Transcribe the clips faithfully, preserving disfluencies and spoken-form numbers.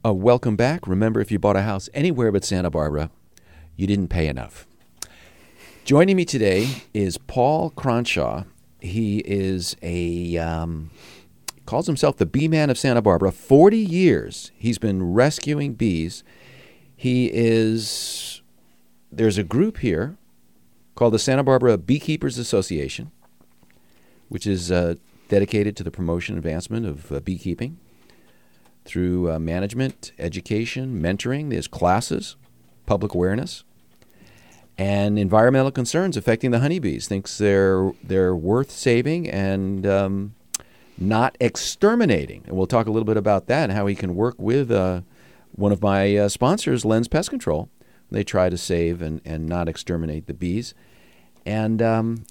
Uh, welcome back. Remember, if you bought a house anywhere but Santa Barbara, you didn't pay enough. Joining me today is Paul Cronshaw. He is a, um, calls himself the bee man of Santa Barbara. forty years he's been rescuing bees. He is, there's a group here called the Santa Barbara Beekeepers Association, which is uh, dedicated to the promotion and advancement of uh, beekeeping through uh, management, education, mentoring. There's classes, public awareness, and environmental concerns affecting the honeybees. Thinks they're they're worth saving and um, not exterminating. And we'll talk a little bit about that and how he can work with uh, one of my uh, sponsors, Lens Pest Control. They try to save and, and not exterminate the bees. And um,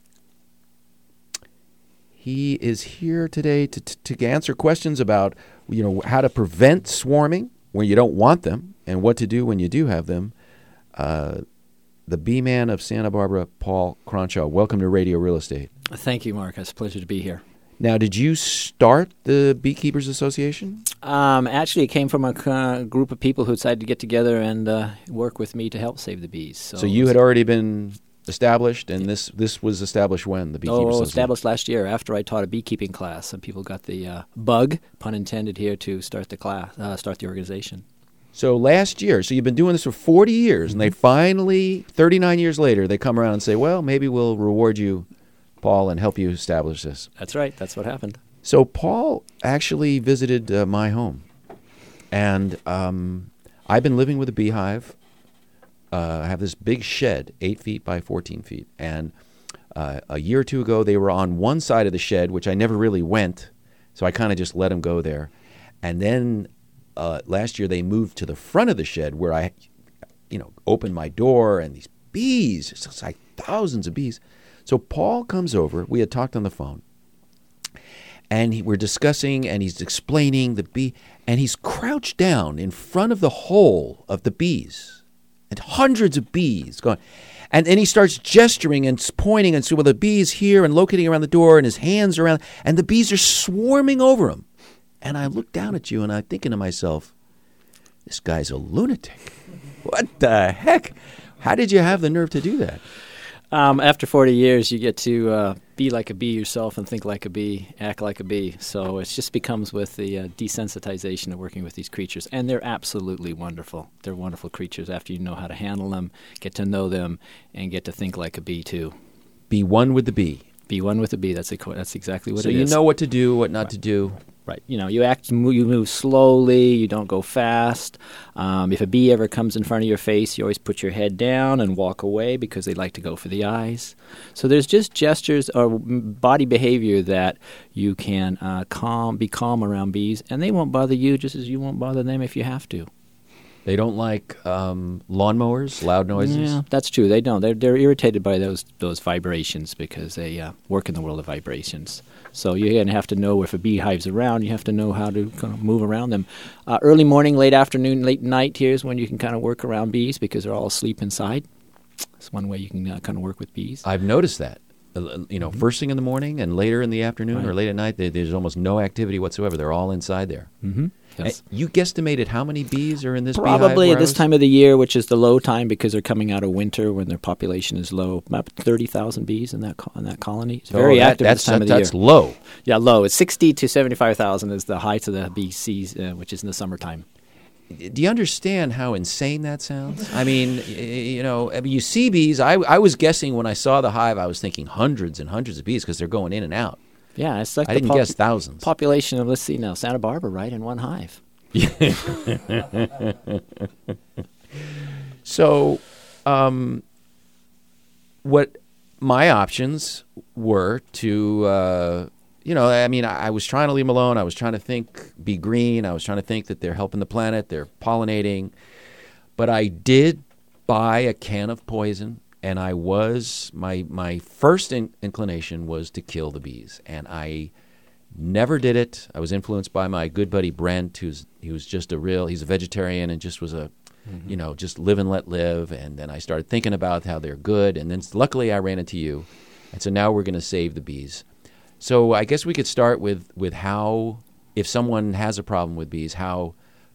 he is here today to, to to answer questions about, you know, how to prevent swarming when you don't want them and what to do when you do have them. Uh, the bee man of Santa Barbara, Paul Cronshaw. Welcome to Radio Real Estate. Thank you, Mark. It's a pleasure to be here. Now, did you start the Beekeepers Association? Um, actually, it came from a uh, group of people who decided to get together and uh, work with me to help save the bees. So, so you had already been established, and this this was established when, the Beekeepers Oh, Association? established last year after I taught a beekeeping class, and people got the uh, bug, pun intended here, to start the class, uh, start the organization. So last year, so you've been doing this for forty years, Mm-hmm. and they finally, thirty-nine years later, they come around and say, well, maybe we'll reward you, Paul, and help you establish this. That's right. That's what happened. So Paul actually visited uh, my home, and um, I've been living with a beehive. Uh, I have this big shed, eight feet by fourteen feet, and uh, a year or two ago, they were on one side of the shed, which I never really went, so I kind of just let them go there. And then uh, last year, they moved to the front of the shed where I, you know, opened my door, and these bees, it's just like thousands of bees. So Paul comes over. We had talked on the phone. And he, we're discussing, and he's explaining the bee, and he's crouched down in front of the hole of the bees, and hundreds of bees going. And then he starts gesturing and pointing, and so well, the bees here and locating around the door, and his hands around, and the bees are swarming over him. And I look down at you, and I'm thinking to myself, this guy's a lunatic. What the heck? How did you have the nerve to do that? Um, after forty years, you get to uh, be like a bee yourself and think like a bee, act like a bee. So it just becomes with the uh, desensitization of working with these creatures. And they're absolutely wonderful. They're wonderful creatures after you know how to handle them, get to know them, and get to think like a bee, too. Be one with the bee. Be one with the bee. That's, a, that's exactly what so it you is. So you know what to do, what not right. to do. Right. You know, you act, you move slowly, you don't go fast. Um, if a bee ever comes in front of your face, you always put your head down and walk away because they like to go for the eyes. So there's just gestures or body behavior that you can uh, calm, be calm around bees, and they won't bother you just as you won't bother them if you have to. They don't like um, lawnmowers, loud noises? Yeah, that's true. They don't. They're, they're irritated by those those vibrations because they uh, work in the world of vibrations. So you're going to have to know if a beehive's around. You have to know how to kind of move around them. Uh, early morning, late afternoon, late night, here's when you can kind of work around bees because they're all asleep inside. It's one way you can uh, kind of work with bees. I've noticed that. Uh, you know, mm-hmm. first thing in the morning and later in the afternoon right. or late at night, they, there's almost no activity whatsoever. They're all inside there. Mm-hmm. Yes. You guesstimated how many bees are in this Probably beehive at this time of the year, which is the low time because they're coming out of winter when their population is low. About thirty thousand bees in that co- in that colony. It's very oh, that, active at this time that, of the that's year. That's low. Yeah, low. It's sixty to seventy-five thousand is the height of the bee season, uh, which is in the summertime. Do you understand how insane that sounds? I mean, you know, I mean, you see bees. I, I was guessing when I saw the hive, I was thinking hundreds and hundreds of bees because they're going in and out. Yeah, it's like I the didn't pop- guess thousands. Population of, let's see now, Santa Barbara, right, in one hive. So, um, what my options were to, uh, you know, I mean, I, I was trying to leave them alone. I was trying to think, be green. I was trying to think that they're helping the planet. They're pollinating. But I did buy a can of poison, and I was, my, my first in- inclination was to kill the bees. And I never did it. I was influenced by my good buddy Brent, who's he was just a real, he's a vegetarian and just was a, mm-hmm. you know, just live and let live. And then I started thinking about how they're good. And then luckily I ran into you. And so now we're going to save the bees. So I guess we could start with, with how, if someone has a problem with bees, how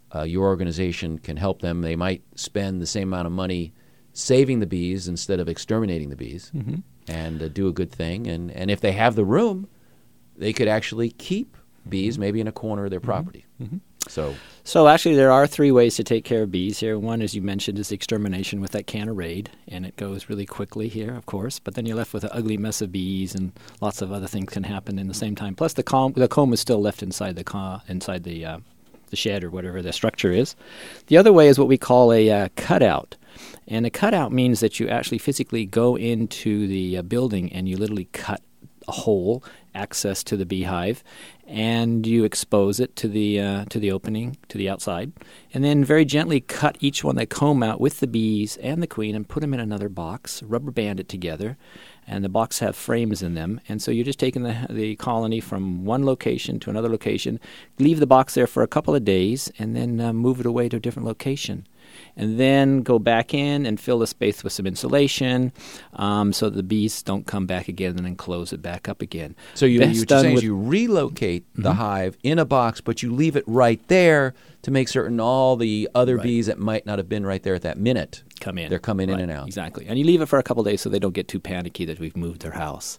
uh, your organization can help them. They might spend the same amount of money saving the bees instead of exterminating the bees, Mm-hmm. and uh, do a good thing. And, and if they have the room, they could actually keep bees maybe in a corner of their property. Mm-hmm. So, So actually there are three ways to take care of bees here. One, as you mentioned, is extermination with that can of Raid, and it goes really quickly here, of course. But then you're left with an ugly mess of bees, and lots of other things can happen in the same time. Plus the comb, the comb is still left inside the co- inside the uh, the shed or whatever the structure is. The other way is what we call a uh, cutout. And a cutout means that you actually physically go into the uh, building and you literally cut a hole, access to the beehive, and you expose it to the uh, to the opening, to the outside, and then very gently cut each one, that comb out with the bees and the queen, and put them in another box, rubber band it together, and the box have frames in them, and so you're just taking the the colony from one location to another location, leave the box there for a couple of days, and then uh, move it away to a different location. And then go back in and fill the space with some insulation, um, so that the bees don't come back again, and then close it back up again. so you, Best you're done saying is with- you relocate the hive in a box, but you leave it right there to make certain all the other Right. bees that might not have been right there at that minute Come in. they're coming in Right, and out. Exactly. And you leave it for a couple of days so they don't get too panicky that we've moved their house.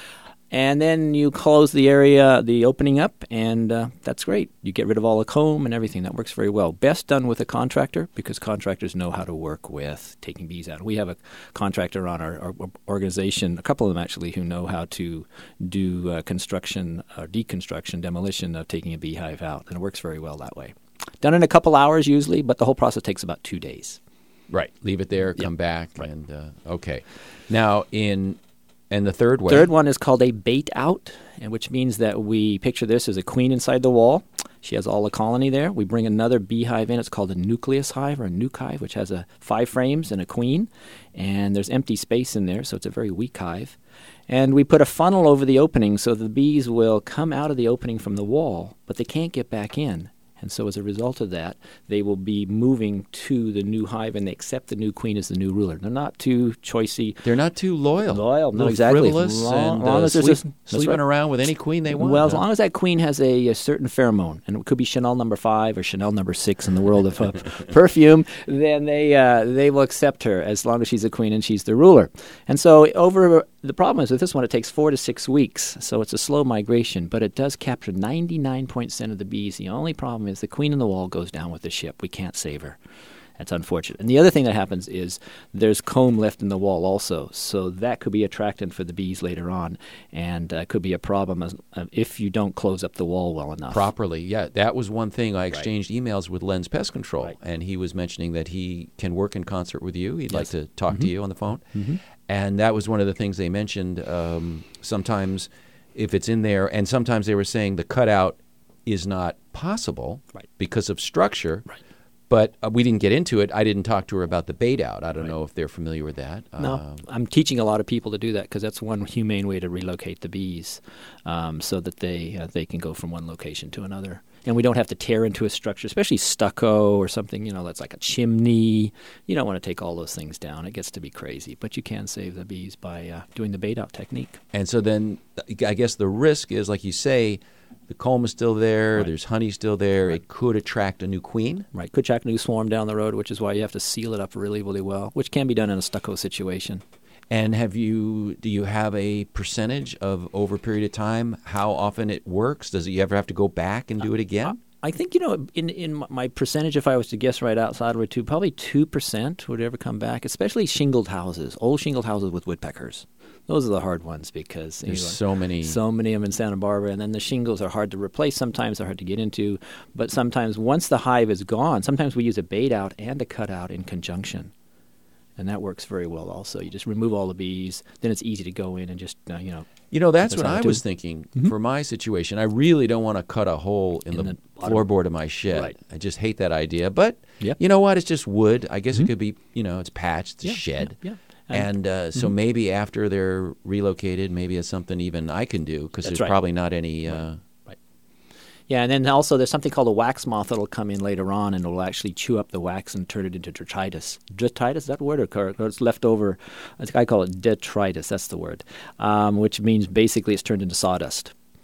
And then you close the area, the opening up, and uh, that's great. You get rid of all the comb and everything. That works very well. Best done with a contractor, because contractors know how to work with taking bees out. We have a contractor on our, our organization, a couple of them actually, who know how to do uh, construction, or deconstruction, demolition of taking a beehive out, and it works very well that way. Done in a couple hours usually, but the whole process takes about two days. Right. Leave it there, come Yep. back, Right. and uh, okay. Now, in and the third way. Third one is called a bait out, and which means that we picture this as a queen inside the wall. She has all the colony there. We bring another beehive in. It's called a nucleus hive or a nuke hive, which has a five frames and a queen, and there's empty space in there, so it's a very weak hive. And we put a funnel over the opening so the bees will come out of the opening from the wall, but they can't get back in. And so as a result of that, they will be moving to the new hive, and they accept the new queen as the new ruler. They're not too choicey. They're not too loyal. Loyal, no, Little exactly. frivolous Long- and long uh, as there's sleep- just- that's sleeping right. around with any queen they want. Well, as huh? long as that queen has a, a certain pheromone, and it could be Chanel number five or Chanel number six in the world of uh, perfume, then they uh, they will accept her as long as she's a queen and she's the ruler. And so over the problem is with this one, it takes four to six weeks, so it's a slow migration, but it does capture ninety-nine percent of the bees. The only problem is the queen in the wall goes down with the ship. We can't save her. That's unfortunate. And the other thing that happens is there's comb left in the wall also, so that could be attractant for the bees later on, and uh, could be a problem as, uh, if you don't close up the wall well enough. Properly, yeah. That was one thing. I exchanged emails with Len's Pest Control, Right. and he was mentioning that he can work in concert with you. He'd like Yes. to talk Mm-hmm. to you on the phone. And that was one of the things they mentioned. Um, sometimes if it's in there, and sometimes they were saying the cutout is not possible Right. because of structure. Right. But uh, we didn't get into it. I didn't talk to her about the bait out. I don't know if they're familiar with that. No, Um, I'm teaching a lot of people to do that because that's one humane way to relocate the bees, um, so that they uh, they can go from one location to another, and we don't have to tear into a structure, especially stucco or something. You know, that's like a chimney. You don't want to take all those things down; it gets to be crazy. But you can save the bees by uh, doing the bait out technique. And so then I guess the risk is, like you say, the comb is still there, Right. there's honey still there. It could attract a new queen. Right, could attract a new swarm down the road, which is why you have to seal it up really, really well, which can be done in a stucco situation. And have you do you have a percentage of over a period of time how often it works? Does you ever have to go back and do it again? I think, you know, in in my percentage, if I was to guess right outside of it, too, probably two percent would ever come back, especially shingled houses, old shingled houses with woodpeckers. Those are the hard ones because There's you know, so many. so many of them in Santa Barbara, and then the shingles are hard to replace. Sometimes they're hard to get into, but sometimes once the hive is gone, sometimes we use a bait out and a cutout in conjunction, and that works very well. Also, you just remove all the bees, then it's easy to go in and just uh, you know. You know, that's That's what how I I do was it. thinking for my situation. I really don't want to cut a hole in, In the, the bottom. floorboard of my shed. Right. I just hate that idea. But Yep. you know what? It's just wood. I guess it could be, you know, it's patched, it's a Yeah, shed. yeah, yeah. And uh, so maybe after they're relocated, maybe it's something even I can do because That's there's right. probably not any. Uh, Yeah, and then also there's something called a wax moth that'll come in later on, and it'll actually chew up the wax and turn it into detritus. Detritus, is that the word? Or cor- or it's left over. I think I call it detritus. That's the word, um, which means basically it's turned into sawdust.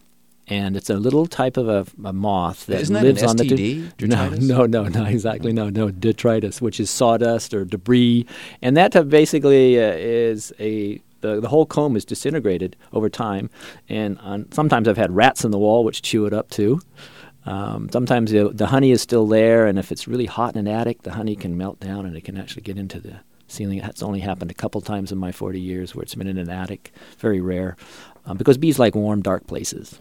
and it's a little type of a, a moth that Isn't that lives an on the S T D? no, Detritus? no, no, no, exactly, no, no, detritus, which is sawdust or debris, and that type basically uh, is a the the whole comb is disintegrated over time, and on, sometimes I've had rats in the wall which chew it up too. Um, sometimes the, the honey is still there, and if it's really hot in an attic, the honey can melt down and it can actually get into the ceiling. It's only happened a couple times in my forty years where it's been in an attic. Very rare, um, because bees like warm, dark places.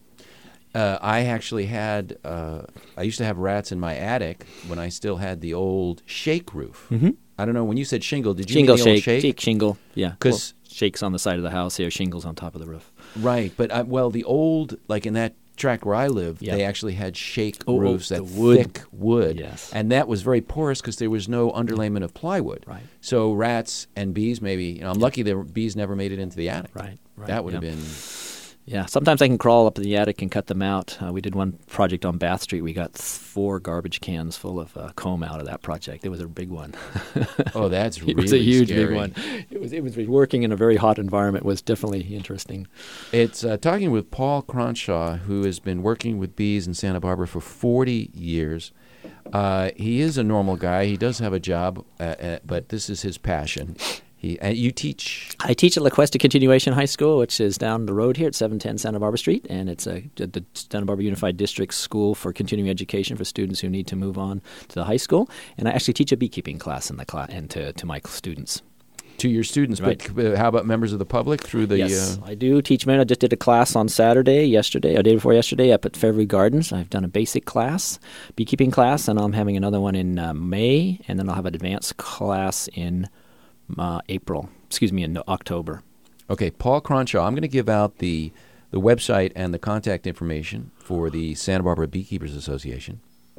Uh, I actually had, uh, I used to have rats in my attic when I still had the old shake roof. Mm-hmm. I don't know, when you said shingle, did you Shingle mean the old shake, shake? shake shingle, yeah. 'Cause- Well, shakes on the side of the house here, shingles on top of the roof. Right, but, I, well, the old, like in that tract where I lived, Yeah. they actually had shake Oh, oh, roofs, the that wood. thick wood. Yes. And that was very porous because there was no underlayment of plywood. Right. So rats and bees maybe, you know, I'm lucky the bees never made it into the attic. Right, right. That would have yeah. been... Yeah, sometimes I can crawl up in the attic and cut them out. Uh, we did one project on Bath Street. We got th- four garbage cans full of uh, comb out of that project. It was a big one. Oh, that's really It was a huge scary. big one. It was. It was working in a very hot environment was definitely interesting. It's uh, talking with Paul Cronshaw, who has been working with bees in Santa Barbara for forty years. Uh, he is a normal guy. He does have a job, uh, uh, but this is his passion. He, uh, you teach... I teach at La Cuesta Continuation High School, which is down the road here at seven ten Santa Barbara Street, and it's a, the Santa Barbara Unified District School for continuing education for students who need to move on to the high school. And I actually teach a beekeeping class in the class and to, to my students. To your students, Right. but uh, how about members of the public through the... Yes, Uh, I do teach men. I just did a class on Saturday, yesterday, or day before yesterday, up at Fairview Gardens. I've done a basic class, beekeeping class, and I'm having another one in uh, May, and then I'll have an advanced class in uh, April. Excuse me, in October. Okay, Paul Cronshaw. I'm going to give out the the website and the contact information for the Santa Barbara Beekeepers Association.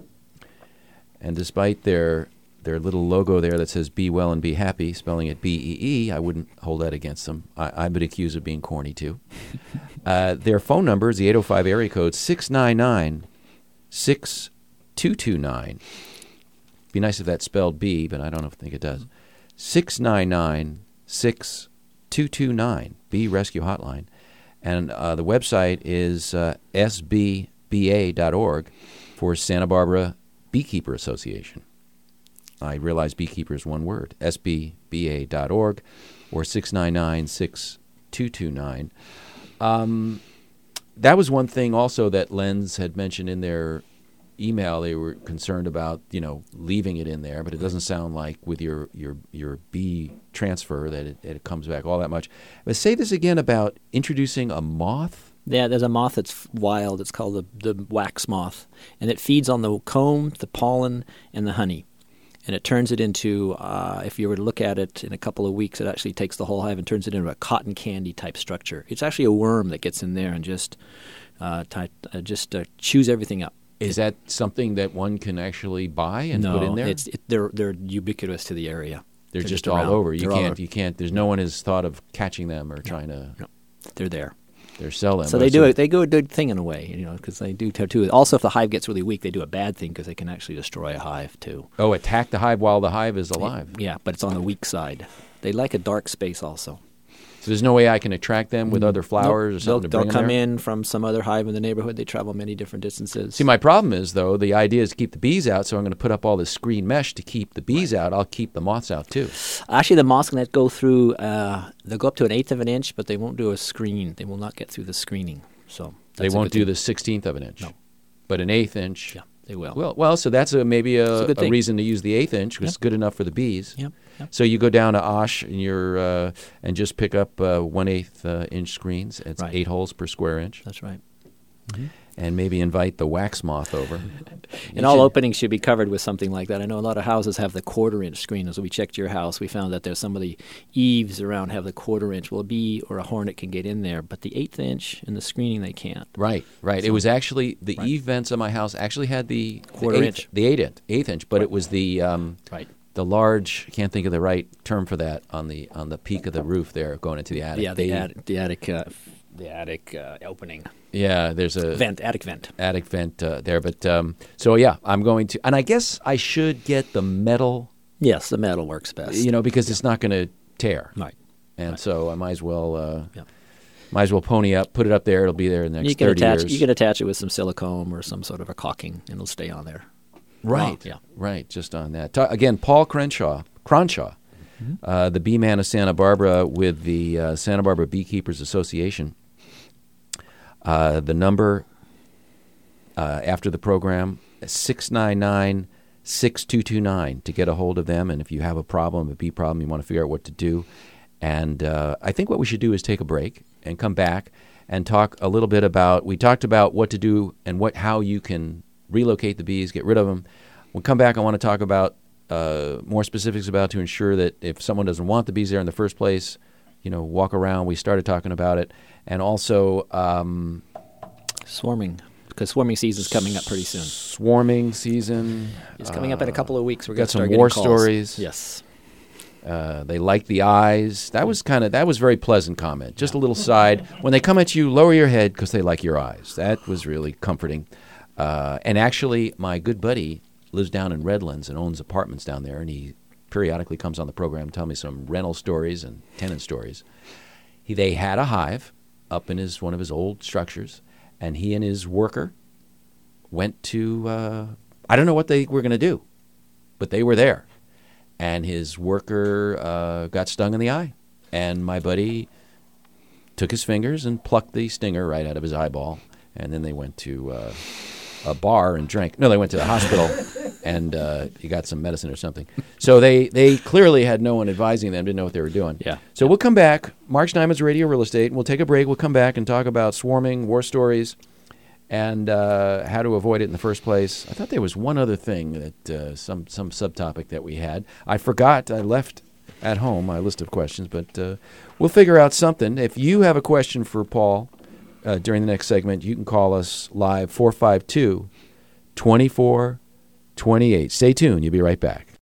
And despite their their little logo there that says "Be Well and Be Happy," spelling it B E E, I wouldn't hold that against them. I, I've been accused of being corny too. uh, their phone number is the eight oh five area code six nine nine, six two two nine. Be nice if that spelled B, but I don't think it does. six nine nine, six two two nine, Bee Rescue Hotline. And uh, the website is uh, S B B A dot org for Santa Barbara Beekeeper Association. I realize beekeeper is one word, S B B A dot org or six nine nine, six two two nine. Um, that was one thing also that Lens had mentioned in their email. They were concerned about, you know, leaving it in there, but it doesn't sound like with your your your bee transfer that it, that it comes back all that much. But say this again about introducing a moth. Yeah, there's a moth that's wild. It's called the, the wax moth, and it feeds on the comb, the pollen, and the honey. And it turns it into, uh, if you were to look at it in a couple of weeks, it actually takes the whole hive and turns it into a cotton candy type structure. It's actually a worm that gets in there and just uh, ty- uh, just uh, chews everything up. Is that something that one can actually buy and no, put in there? it's it, they're they're ubiquitous to the area. They're, They're just, just all around. over. You They're all can't. over. You can't. There's no one has thought of catching them or trying to. No, they're there. They're sell them. So they do it. They do a good thing in a way, you know, because they do too. Also, if the hive gets really weak, they do a bad thing because they can actually destroy a hive too. Oh, attack the hive while the hive is alive. Yeah, but it's on the weak side. They like a dark space also. So there's no way I can attract them with other flowers Nope. or something They'll, to bring they'll them come there? in from some other hive in the neighborhood. They travel many different distances. See, my problem is, though, the idea is to keep the bees out, so I'm going to put up all this screen mesh to keep the bees out. I'll keep the moths out, too. Actually, the moths can go through, uh, they'll go up to an eighth of an inch, but they won't do a screen. They will not get through the screening. So They that's a won't good do thing. the sixteenth of an inch. No. But an eighth inch. Yeah, they will. Well, well, so that's a, maybe It's a, a good a thing. reason to use the eighth inch, because Yep. it's good enough for the bees. Yep. Yep. So you go down to Osh and you're uh, and just pick up uh, one eighth uh, inch screens. It's Right. eight holes per square inch, That's right. and maybe invite the wax moth over. And You all should- openings should be covered with something like that. I know a lot of houses have the quarter-inch screen. As we checked your house, we found that there's some of the eaves around have the quarter-inch. Well, a bee or a hornet can get in there, but the eighth inch in the screening they can't. Right, right. it was actually the Right. eave vents of my house actually had the Quarter the eighth, inch. the eight inch, eighth inch, but Right. it was the um, Right. the large. I can't think of the right term for that on the on the peak of the roof there, going into the attic. Yeah, the They- attic, the attic, uh, the attic uh, opening Yeah, there's a vent, attic vent. attic vent uh, there, but um, so yeah, I'm going to, and I guess I should get the metal, Yes, the metal works best. you know, because it's not going to tear, Right. and Right. so I might as well. Uh, Yeah. might as well pony up, put it up there. It'll be there in the next you can thirty attach, years. You can attach it with some silicone or some sort of a caulking, and it'll stay on there. Right. Oh, yeah. Right. Just on that. Ta- again, Paul Crenshaw, Cronshaw, mm-hmm. uh, the bee man of Santa Barbara with the uh, Santa Barbara Beekeepers Association. Uh, the number uh, after the program, six nine nine, six two two nine to get a hold of them. And if you have a problem, a bee problem, you want to figure out what to do. And uh, I think what we should do is take a break and come back and talk a little bit about, we talked about what to do and what how you can relocate the bees, get rid of them. We'll come back. I want to talk about uh, more specifics about to ensure that if someone doesn't want the bees there in the first place, you know, walk around. We started talking about it. And also um, swarming, because swarming season's coming up pretty soon. Swarming season. It's coming up in a couple of weeks. We're Got going to some start war getting calls. stories. Yes. Uh, they like the eyes. That was kind of that was very pleasant comment. Just a little side. When they come at you, lower your head because they like your eyes. That was really comforting. Uh, and actually, my good buddy lives down in Redlands and owns apartments down there, and he periodically comes on the program and tell me some rental stories and tenant stories. He, they had a hive up in his one of his old structures, and he and his worker went to, uh, I don't know what they were going to do, but they were there. And his worker uh, got stung in the eye. And my buddy took his fingers and plucked the stinger right out of his eyeball. And then they went to uh, a bar and drank. No, they went to the hospital, and uh, he got some medicine or something. So they, they clearly had no one advising them, didn't know what they were doing. Yeah. So we'll come back. Mark Schneimann's Radio Real Estate. And we'll take a break. We'll come back and talk about swarming, war stories, and uh, how to avoid it in the first place. I thought there was one other thing, that uh, some some subtopic that we had. I forgot. I left at home my list of questions, but uh, we'll figure out something. If you have a question for Paul uh, during the next segment, you can call us live, four five two, two four two eight. Stay tuned. You'll be right back.